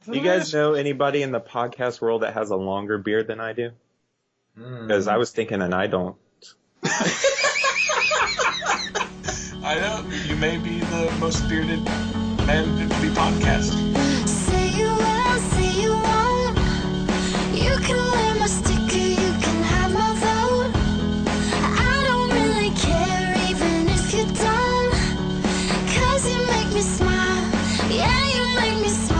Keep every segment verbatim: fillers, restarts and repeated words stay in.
Do you guys know anybody in the podcast world that has a longer beard than I do? Because mm. I was thinking, and I don't. I know. You may be the most bearded man to be podcast. Say you will, say you won't. You can wear my sticker, you can have my vote. I don't really care even if you don't. Cause you make me smile, yeah, you make me smile.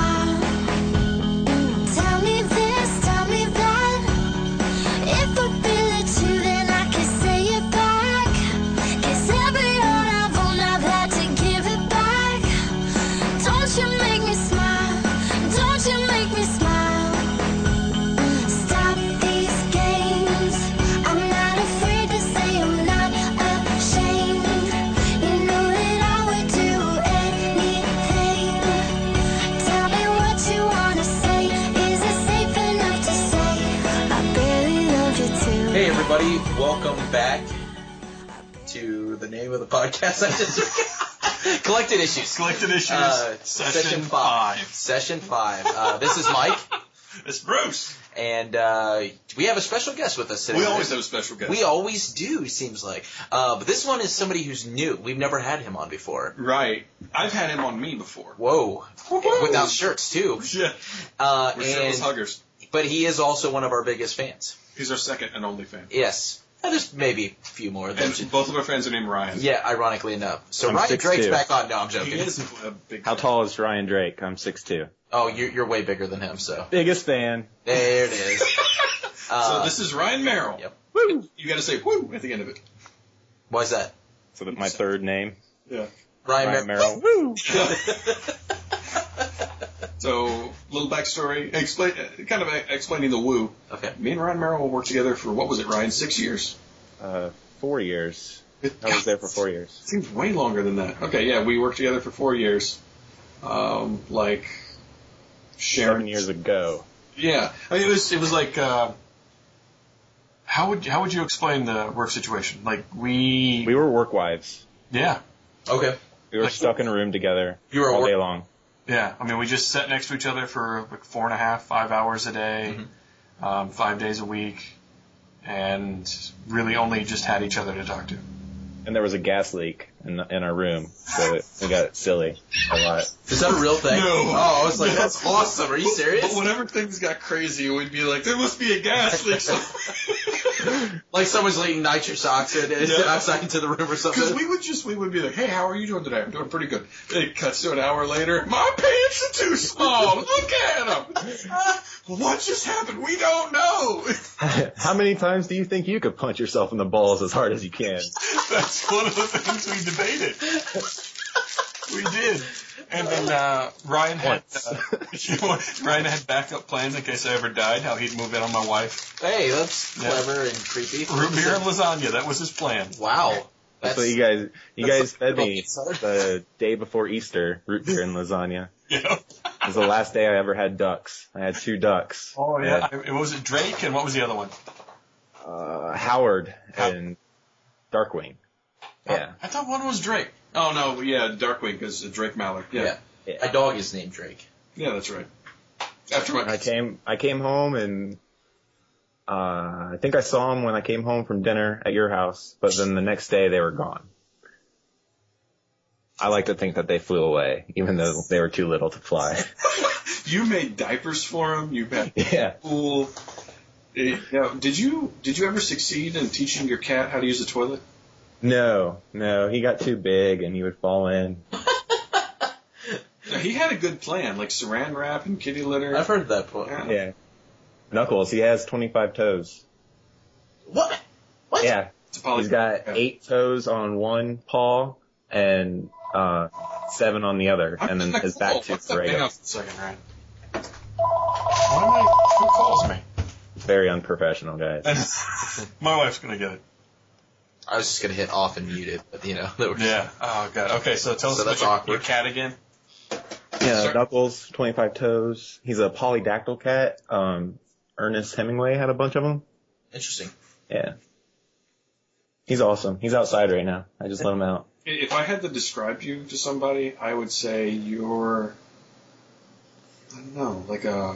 Tell me this, tell me that. If I feel it too, then I can say it back. Cause every heart I've owned, I've had to give it back. Don't you make me smile, don't you make me smile. Stop these games, I'm not afraid to say I'm not ashamed. You know that I would do anything. Tell me what you wanna say, is it safe enough to say I barely love you too? Hey everybody, welcome back to the name of the podcast I just Collected Issues. Collected Issues, Uh, session, session five. Session five. Uh, this is Mike, It's Bruce. and uh, we have a special guest with us today. We always have a special guest. We always do, it seems like. Uh, but this one is somebody who's new. We've never had him on before. Right. I've had him on me before. Whoa. Woo-hoo. Without shirts, too. Yeah. Uh, We're shirtless and, huggers. but he is also one of our biggest fans. He's our second and only fan. Yes. And there's maybe a few more. And There's- both of our fans are named Ryan. Yeah, ironically enough. So I'm Ryan six Drake's two. back on. No, I'm He joking. is a big How fan. tall is Ryan Drake? I'm six two. Oh, you're, you're way bigger than him, so. Biggest fan. There it is. Uh, So this is Ryan Merrill. Yep. Woo! You gotta say woo at the end of it. Why is that? So that's my third name. Yeah. Ryan, Ryan Mer- Merrill. Woo! So, little backstory, explain, uh, kind of uh, explaining the woo. Okay. Me and Ryan Merrill worked together for, what was it, Ryan, six years? Uh, four years. I was there for four years. Seems way longer than that. Okay, yeah, we worked together for four years. Um, like, sharing. Seven years ago. Yeah, I mean, it was it was like, uh, how would how would you explain the work situation? Like we, We were work wives. yeah, Okay. We were Like- stuck in a room together You were a all work- day long. yeah. I mean, we just sat next to each other for like four and a half, five hours a day, Mhm. um, five days a week, and really only just had each other to talk to. And there was a gas leak in, in our room, so it, it got silly a lot. Is that a real thing? No. Oh, I was like, No. that's awesome. Are you serious? But whenever things got crazy, we'd be like, there must be a gas leak somewhere. Like someone's leaking nitrous oxide Yeah. outside into the room or something. Because we would just, we would be like, hey, how are you doing today? I'm doing pretty good. It cuts to an hour later. My pants are too small. Look at them. What just happened? We don't know. How many times do you think you could punch yourself in the balls as hard as you can? That's one of the things we debated. We did. And then uh, Ryan had uh, Ryan had backup plans in case I ever died, how he'd move in on my wife. Hey, that's Yeah. clever and creepy. Root beer and lasagna, that was his plan. Wow. That's what you guys, you that's guys fed like- me the day before Easter, root beer and lasagna. Yeah. It was the last day I ever had ducks. I had two ducks. Oh, I yeah. had, I, was it Drake, and what was the other one? uh, Howard and Darkwing. Yeah. I thought one was Drake. Oh, no, yeah, Darkwing, because Drake Mallard. Yeah. Yeah. Yeah. My dog is named Drake. Yeah, that's right. After my... I came, I came home and, uh, I think I saw them when I came home from dinner at your house, but then the next day they were gone. I like to think that they flew away, even though they were too little to fly. You made diapers for him. You had Yeah. pool. Eh, Now, did you did you ever succeed in teaching your cat how to use the toilet? No, no, he got too big and he would fall in. Now, he had a good plan, like saran wrap and kitty litter. I've heard that point. Yeah. Yeah. Knuckles, he has twenty-five toes. What? What? Yeah. It's a poly- He's got yeah. eight toes on one paw and uh seven on the other, and then his back What's tooth's that? right Hang on up. a second, Ryan. Why am I? Who calls me? Very unprofessional, guys. My wife's gonna get it. I was just going to hit off and mute it, but you know. That was, Yeah. Oh god. Okay. So tell So us that's about your, awkward. your cat again. Yeah, Sure. Knuckles, twenty-five toes. He's a polydactyl cat. Um, Ernest Hemingway had a bunch of them. Interesting. Yeah. He's awesome. He's outside right now. I just let him out. If I had to describe you to somebody, I would say you're I don't know, like a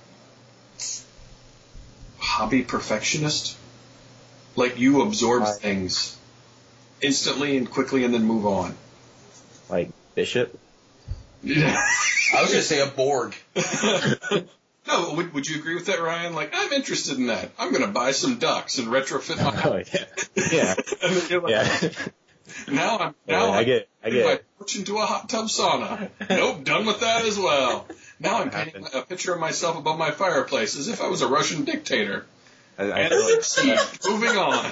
hobby perfectionist. Like you absorb Uh, things instantly and quickly and then move on. Like Bishop. Yeah. I was gonna say a Borg. No, would, would you agree with that, Ryan? Like, I'm interested in that. I'm going to buy some ducks and retrofit my Oh yeah. Yeah. and then you're like, Yeah. Now I'm now Yeah, I I'm get. I putting my get. porch into a hot tub sauna. Nope, done with that as well. Now I'm painting a picture of myself above my fireplace as if I was a Russian dictator. I, I And feel like, let's see, moving on.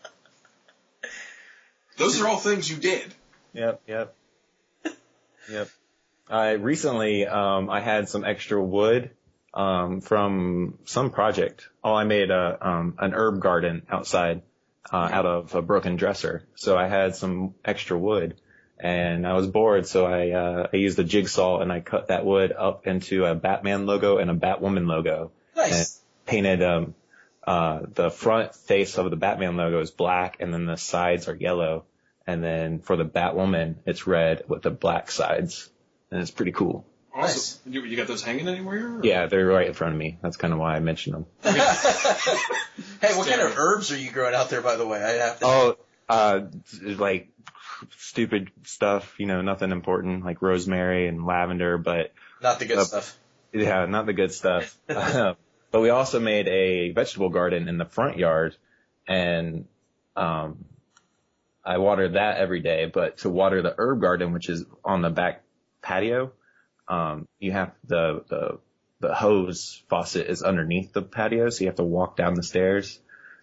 Those are all things you did. Yep, yep, yep. I recently, um, I had some extra wood, um, from some project. Oh, I made a, um, an herb garden outside, uh, out of a broken dresser. So I had some extra wood and I was bored. So I, uh, I used a jigsaw and I cut that wood up into a Batman logo and a Batwoman logo. Nice. And painted, um, uh, the front face of the Batman logo is black and then the sides are yellow. And then for the Batwoman, it's red with the black sides. And it's pretty cool. Awesome. You, you got those hanging anywhere? Or? Yeah, they're right in front of me. That's kind of why I mentioned them. Hey, what kind of herbs are you growing out there, by the way? I have to. Oh, uh, like stupid stuff, you know, nothing important, like rosemary and lavender, but Not the good uh, stuff. yeah, not the good stuff. But we also made a vegetable garden in the front yard, and um, I water that every day. But to water the herb garden, which is on the back patio, um, you have the the the hose faucet is underneath the patio, so you have to walk down the stairs.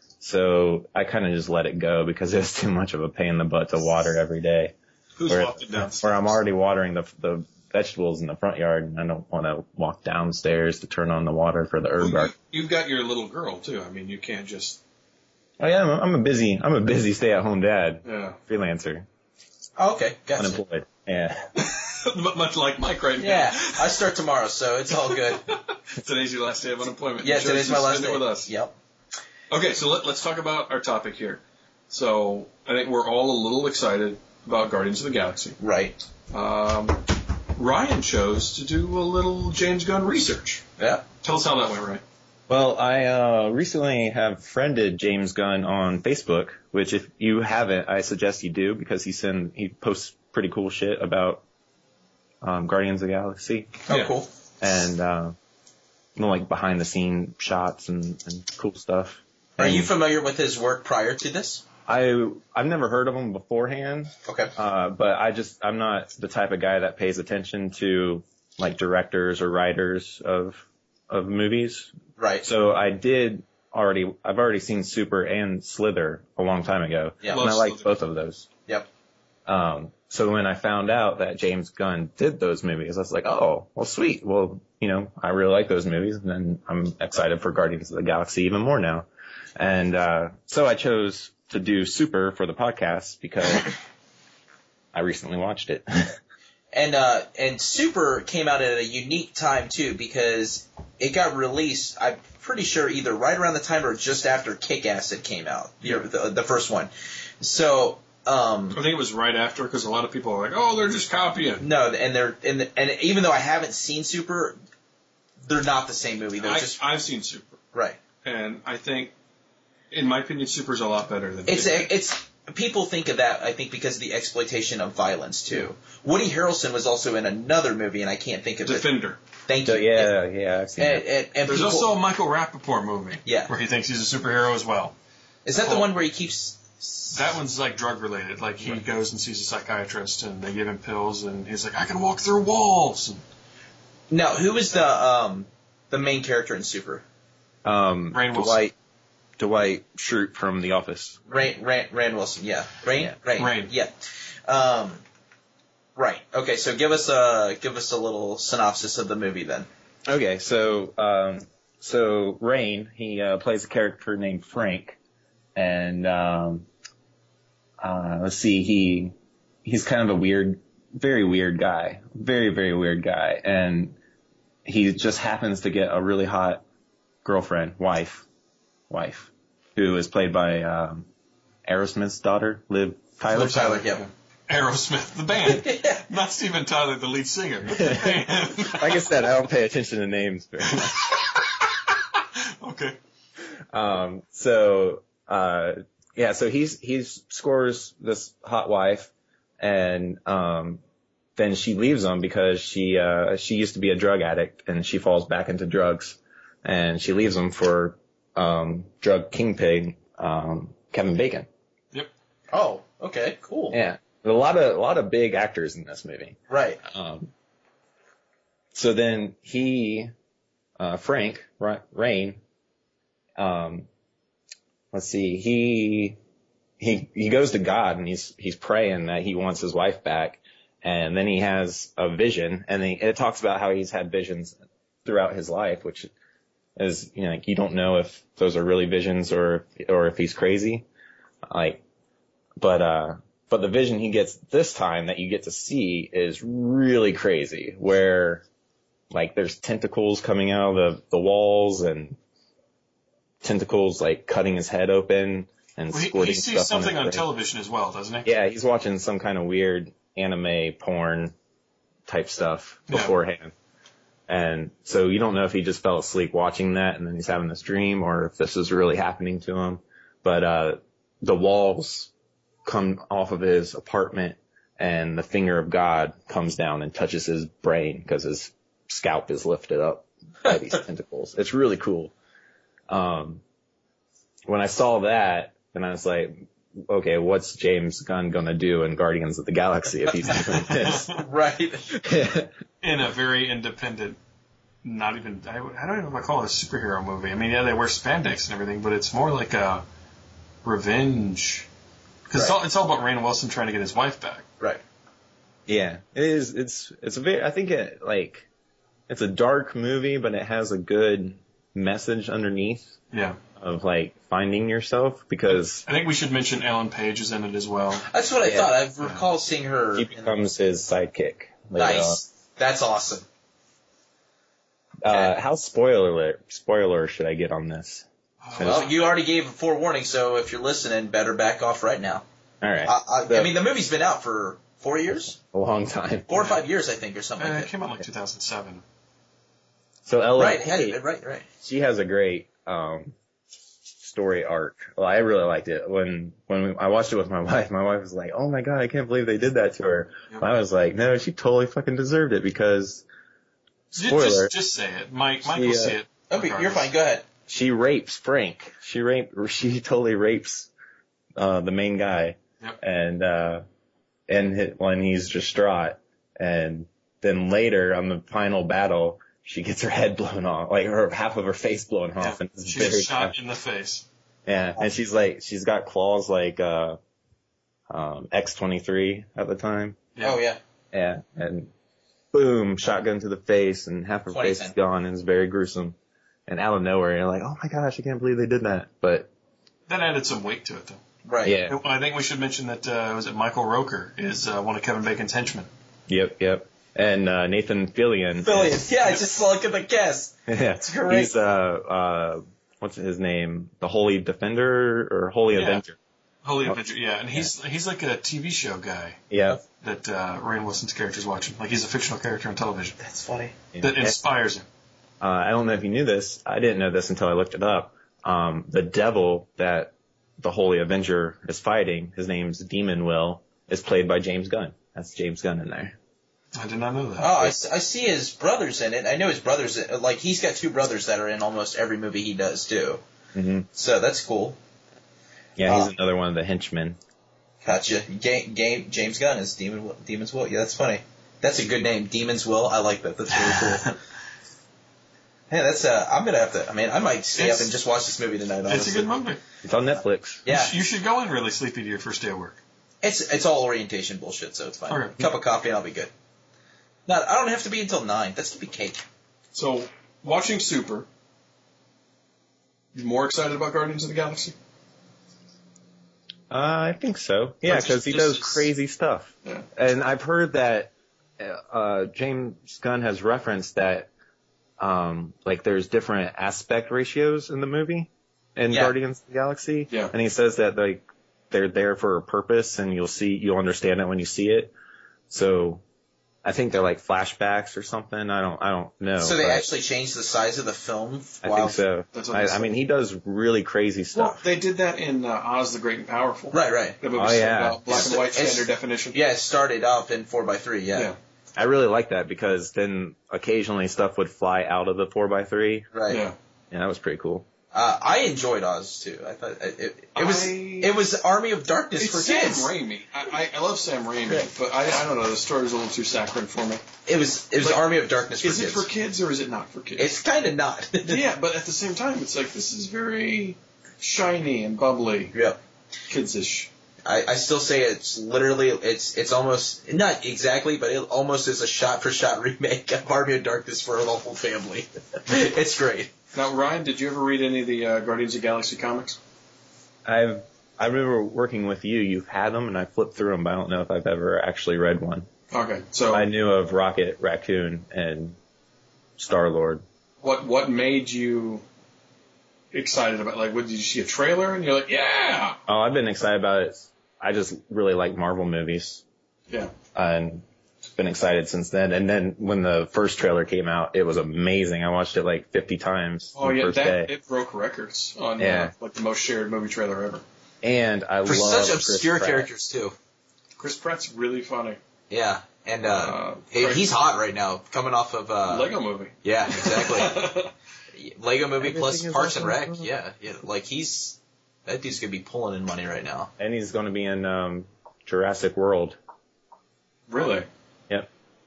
So I kind of just let it go because it's too much of a pain in the butt to water every day. Who's Where, walking downstairs? where I'm already watering the the vegetables in the front yard, and I don't want to walk downstairs to turn on the water for the herb Well, garden. you, you've got your little girl too. I mean, you can't just Oh yeah, I'm a, I'm a busy I'm a busy stay at home dad, yeah. freelancer, Oh, okay, gotcha. unemployed. Yeah. Much like Mike right now. Yeah, I start tomorrow, so it's all good. Today's your last day of unemployment. Yeah, You chose today's to my last spend day. it with us. Yep. Okay, so let, let's talk about our topic here. So I think we're all a little excited about Guardians of the Galaxy. Right. Um, Ryan chose to do a little James Gunn research. Yeah. Tell us how that went, Ryan. Well, I uh, recently have friended James Gunn on Facebook, which if you haven't, I suggest you do because he send he posts pretty cool shit about um, Guardians of the Galaxy Oh, Yeah. cool. and uh, you know, like behind the scene shots and, and cool stuff. Are And you familiar with his work prior to this? I I've never heard of him beforehand, Okay. uh, but I just I'm not the type of guy that pays attention to like directors or writers of of movies. Right. So I did already I've already seen Super and Slither a long time ago, Yeah. and I Love liked Slither. both of those. Yep. Um, so when I found out that James Gunn did those movies, I was like, oh, well, sweet. Well, you know, I really like those movies, and then I'm excited for Guardians of the Galaxy even more now. And uh, so I chose to do Super for the podcast because I recently watched it. And uh, and Super came out at a unique time too because it got released. I'm pretty sure either right around the time or just after Kick-Ass had came out, the, the, the first one. So um, I think it was right after because a lot of people are like, oh, they're just copying. no, and they're and and even though I haven't seen Super, they're not the same movie. They're I, just I've seen Super, right. and I think, in my opinion, Super's a lot better than It's Kick-Ass. a, it's people think of that I think because of the exploitation of violence too. Woody Harrelson was also in another movie, and I can't think of it. Defender. Thank So you. yeah, yeah, I've seen And, it. and, and There's people, also a Michael Rappaport movie Yeah. where he thinks he's a superhero as well. is that the Oh. one where he keeps? That one's like drug related. Like he goes and sees a psychiatrist and they give him pills and he's like, I can walk through walls. And No, who was the um the main character in Super? Um, Rainn Wilson. Dwight Dwight Schrute from The Office. Rand, Rand, Rand Wilson, yeah. Rain, Yeah. Rain, Rain. yeah. Um, right. Okay, so give us a give us a little synopsis of the movie then. Okay, so um, so Rain, he uh, plays a character named Frank, and um, uh, let's see, he he's kind of a weird, very weird guy, very very weird guy, and he just happens to get a really hot girlfriend, wife, wife, who is played by um, Aerosmith's daughter, Liv Tyler. Liv Tyler, yeah. Aerosmith, the band. Yeah. Not Steven Tyler, the lead singer, but the band. Like I said, I don't pay attention to names very much. Okay. Um, so, uh, yeah, so he's, he's scores this hot wife and, um, then she leaves him because she, uh, she used to be a drug addict and she falls back into drugs and she leaves him for, um, drug kingpin, um, Kevin Bacon. Yep. Oh, okay, cool. Yeah. A lot of, a lot of big actors in this movie. Right. Um, so then he, uh, Frank, Ra- Rain, um, let's see, he, he, he goes to God and he's, he's praying that he wants his wife back. And then he has a vision and he, it talks about how he's had visions throughout his life, which is, you know, like you don't know if those are really visions or, or if he's crazy. Like, but, uh, but the vision he gets this time that you get to see is really crazy where like there's tentacles coming out of the, the walls and tentacles like cutting his head open and Well, he, squirting he sees stuff something on, on his brain. television as well, doesn't he? Yeah, he's watching some kind of weird anime porn type stuff Yeah. beforehand. And so you don't know if he just fell asleep watching that and then he's having this dream or if this is really happening to him. But, uh, the walls come off of his apartment and the finger of God comes down and touches his brain because his scalp is lifted up by these tentacles. It's really cool. Um, when I saw that, then I was like, okay, what's James Gunn gonna do in Guardians of the Galaxy if he's doing this? Right. In a very independent, not even, I, I don't even know if I call it a superhero movie. I mean, yeah, they wear spandex and everything, but it's more like a revenge. Because it's, Right. all, it's all about Rainn Wilson trying to get his wife back. Right. Yeah, it is. It's it's a very. I think it like it's a dark movie, but it has a good message underneath Yeah. of like finding yourself because I think we should mention Ellen Page is in it as well. That's what I Yeah. thought. I recall seeing her. he in- becomes his sidekick. later Nice. That's awesome. on. Uh, how spoiler spoiler should I get on this? Well, you already gave a forewarning, so if you're listening, better back off right now. All right, I, I, So, I mean, the movie's been out for four years, a long time. four or five years, I think, or something Uh, like it that. came out like two thousand seven. So Ella, Right, yeah, right, right. she has a great um story arc. Well, I really liked it when when we, I watched it with my wife. My wife was like, "Oh my god, I can't believe they did that to her." Yep. I was like, "No, she totally fucking deserved it because Just, spoiler, just, just say it. Mike, Mike She, will uh, see it. Oh, but you're regardless. fine. Go ahead. she rapes Frank. She rape she totally rapes uh the main guy." Yep. And uh and hit, when he's distraught, and then later on the final battle, she gets her head blown off, like her half of her face blown off, Yeah. and it's She's very shot in the face. yeah, and she's like she's got claws like uh um X twenty-three at the time. Yeah. Oh, yeah. Yeah, and boom, shotgun to the face, and half her twenty face ten. is gone, and it's very gruesome. And out of nowhere, you're like, oh my gosh, I can't believe they did that. But That added some weight to it, though. Right. yeah, I think we should mention that, uh, was it Michael Roker is uh, one of Kevin Bacon's henchmen. yep, yep. And uh, Nathan Fillion. Billions. Yeah, I just look at the cast. Yeah, great. he's uh uh what's his name? The Holy Defender or Holy Yeah. Avenger? Holy Oh. Avenger, yeah. And he's he's like a T V show guy Yeah, that uh, Rainn Wilson's character's watching. Like he's a fictional character on television That's funny. that inspires him. Uh, I don't know if you knew this. I didn't know this until I looked it up. Um, the devil that the Holy Avenger is fighting, his name's Demon Will, is played by James Gunn. That's James Gunn in there. I did not know that. Oh, I, s- I see his brothers in it. I know his brothers, like, he's got two brothers that are in almost every movie he does, too. Mm-hmm. So that's cool. Yeah, he's Uh, another one of the henchmen. Gotcha. Ga- Ga- James Gunn is Demon Will- Demon's Will. Yeah, that's funny. That's a good name, Demon's Will. I like that. That's really cool. Hey, that's uh, I'm gonna have to. I mean, I might stay It's- up and just watch this movie tonight. Honestly. It's a good movie. It's on Netflix. Yeah, You, sh- you should go in really sleepy to your first day of work. it's it's all orientation bullshit, so it's fine. Okay. Cup of coffee and I'll be good. Not, I don't have to be until nine. That's gonna be cake. So, watching Super, you more excited about Guardians of the Galaxy? Uh, I think so. Yeah, That's because he just- does just- crazy stuff. Yeah. And I've heard that uh, James Gunn has referenced that um, like there's different aspect ratios in the movie in Yeah. Guardians of the Galaxy. Yeah. And he says that like they're there for a purpose, and you'll see, you'll understand it when you see it. So I think they're like flashbacks or something. I don't, I don't know. So they but actually changed the size of the film? I while- think so. That's what I, they I said. mean, he does really crazy Well, stuff. they did that in uh, Oz the Great and Powerful. Right, right. The movie Oh, started yeah. out black and white It's- standard definition. Yeah, it started off in four by three, yeah. Yeah. I really like that because then occasionally stuff would fly out of the four by three. Right. Yeah. Yeah, that was pretty cool. Uh, I enjoyed Oz, too. I thought it, it, it was I- it was Army of Darkness It's for Sam kids. Raimi. I, I, I love Sam Raimi, Yeah. but I, I don't know. The story was a little too saccharine for me. It was it was Like, Army of Darkness for Is it kids. for kids or is it not for kids? It's kind of not. yeah, but at the same time, it's like this is very shiny and bubbly, Yep. kids-ish. I, I still say it's literally it's it's almost not exactly, but it almost is a shot for shot remake of Army of Darkness for the whole family. It's great. Now, Ryan, did you ever read any of the uh, Guardians of the Galaxy comics? I've, I remember working with you, you've had them and I flipped through them, but I don't know if I've ever actually read one. Okay, so I knew of Rocket Raccoon and Star-Lord. what what made you excited about? Like, what did you see a trailer and you're like, yeah, Oh, I've been excited about it. I just really like Marvel movies. yeah. And been excited since then. And then when the first trailer came out, it was amazing. I watched it like fifty times Oh the yeah, first that day. it broke records on Yeah. uh, like the most shared movie trailer ever. And I For love such Chris obscure Pratt. characters too. Chris Pratt's really funny. Yeah, and uh, Uh, he- Craig- he's hot right now, coming off of uh, Lego movie. Yeah, exactly. Lego Movie plus Everything is Parks and awesome. Rec. Yeah, yeah, like he's that dude's gonna be pulling in money right now. And he's going to be in um, Jurassic World. Really? Yep.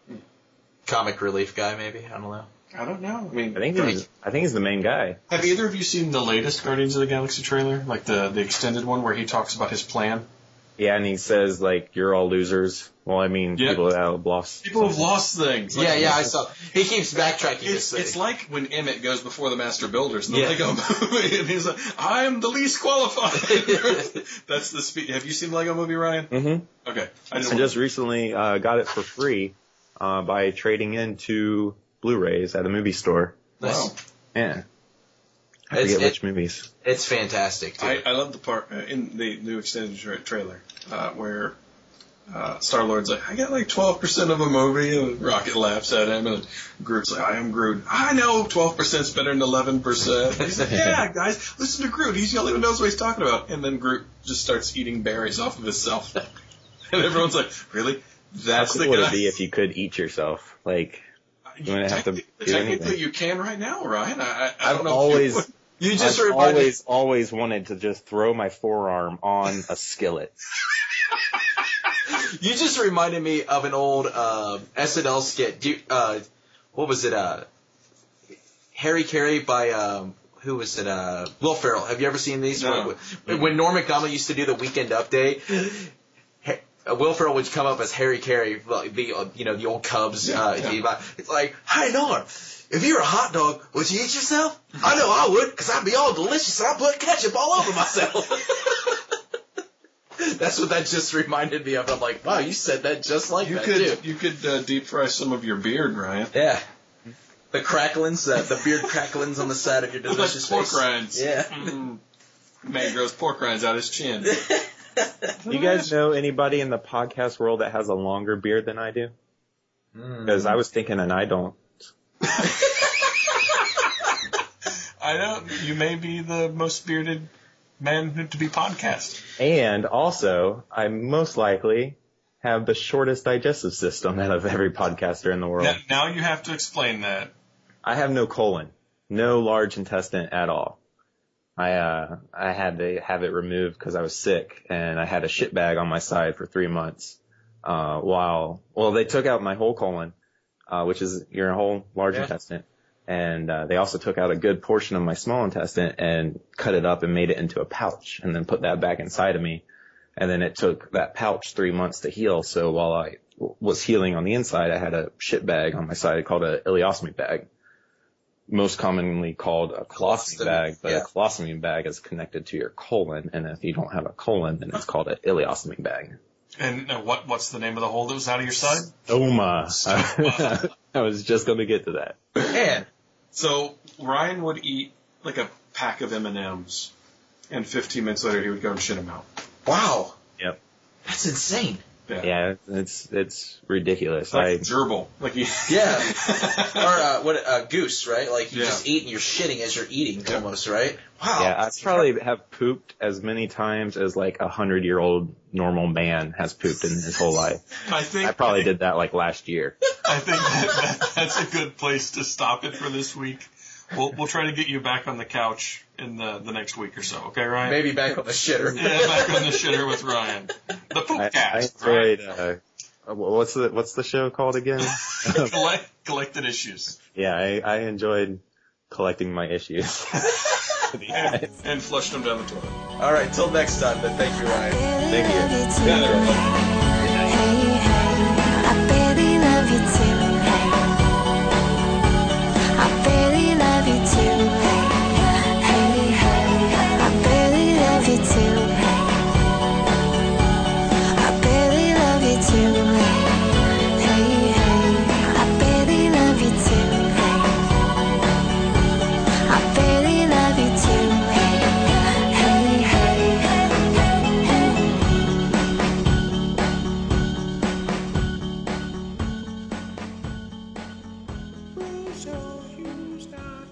Comic relief guy, maybe. I don't know. I don't know. I mean, I think he's, I think he's the main guy. Have either of you seen the latest Guardians of the Galaxy trailer? Like the, the extended one where he talks about his plan? Yeah, and he says, like, you're all losers. Well, I mean, Yeah. people that have lost. People have lost things. Like, yeah, yeah, I saw. He keeps backtracking. It's, this it's like when Emmett goes before the Master Builders in the Yeah. Lego movie, and he's like, "I'm the least qualified." That's the speed. Have you seen the Lego movie, Ryan? Mm-hmm. Okay, I I didn't. just recently uh, got it for free uh, by trading in two Blu-rays at a movie store. Nice. Wow. Yeah. I It's- forget it- which movies. It's fantastic too. I, I love the part uh, in the new extended tra- trailer uh, where uh, Star Lord's like, "I got like twelve percent of a movie," and Rocket laughs at him, and Groot's like, "I am Groot. I know twelve percent's better than eleven percent." He's like, "Yeah, guys, listen to Groot. He's the only one who knows what he's talking about." And then Groot just starts eating berries off of himself, and everyone's like, "Really? That's How the cool would guy?" it be if you could eat yourself? Like, you wouldn't have to do Technically, anything. you can right now, Ryan. I, I, I I've don't know. always, If you would. you just I've reminded. always, always wanted to just throw my forearm on a skillet. You just reminded me of an old uh, S N L skit. Do you, uh, what was it? Uh, Harry Carey by um, who was it? Uh, Will Ferrell. Have you ever seen these? No. When, when Norm Macdonald used to do the Weekend Update, Ha- uh, Will Ferrell would come up as Harry Carey, like the uh, you know the old Cubs. Yeah, uh, yeah. he- It's like, "Hey Norm, if you were a hot dog, would you eat yourself? I know I would, because I'd be all delicious and I'd put ketchup all over myself." That's what that just reminded me of. I'm like, wow, you said that just like You that could too. you could uh, deep fry some of your beard, Ryan. Yeah. The cracklings, uh, the beard cracklings on the side of your Like delicious pork face. rinds. Yeah. Mm. Man grows pork rinds out his chin. Do you guys know anybody in the podcast world that has a longer beard than I do? Because I was thinking, and I don't. I don't. You may be the most bearded man to be podcast. And also, I most likely have the shortest digestive system out of every podcaster in the world. Now, now you have to explain that. I have no colon, no large intestine at all. I uh I had to have it removed because I was sick, and I had a shit bag on my side for three months. Uh, while well, they took out my whole colon, uh, which is your whole large Yeah. intestine, and uh, they also took out a good portion of my small intestine and cut it up and made it into a pouch, and then put that back inside of me. And then it took that pouch three months to heal. So while I w- was healing on the inside, I had a shit bag on my side called a ileostomy bag, most commonly called a colostomy Colostomy, bag. But yeah. a colostomy bag is connected to your colon, and if you don't have a colon, then it's called an ileostomy bag. And uh, what what's the name of the hole that was out of your side? Oma. I was just going to get to that. Man, So Ryan would eat like a pack of M and M's, and fifteen minutes later he would go and shit them out. Wow. Yep. That's insane. Yeah. Yeah, it's it's ridiculous. It's like I gerbil. Like you. Yeah. Or uh, what? Uh, goose, right? Like you Yeah. just eat and you're shitting as you're eating, Yeah. almost, right? Wow. yeah, I probably have pooped as many times as like a hundred year old normal man has pooped in his whole life. I think I probably did that like last year. I think that, that that's a good place to stop it for this week. We'll we'll try to get you back on the couch in the the next week or so. Okay, Ryan? Maybe back on the shitter. Yeah, back on the shitter with Ryan. The I, I Poopcast, right? enjoyed. Uh, what's the what's the show called again? Collect, collected issues. Yeah, I, I enjoyed collecting my issues. And, And flushed them down the toilet. All right, till next time. Then thank you, Ryan. Thank you. Yeah, they're like, Hey, hey, I barely love you too. Hey, I barely love you too. Hey, hey, hey, I barely love you too. Hey, I barely love you too. Hey, hey, I barely love you too. Hey, I barely love you too. Hey, hey, hey. so you start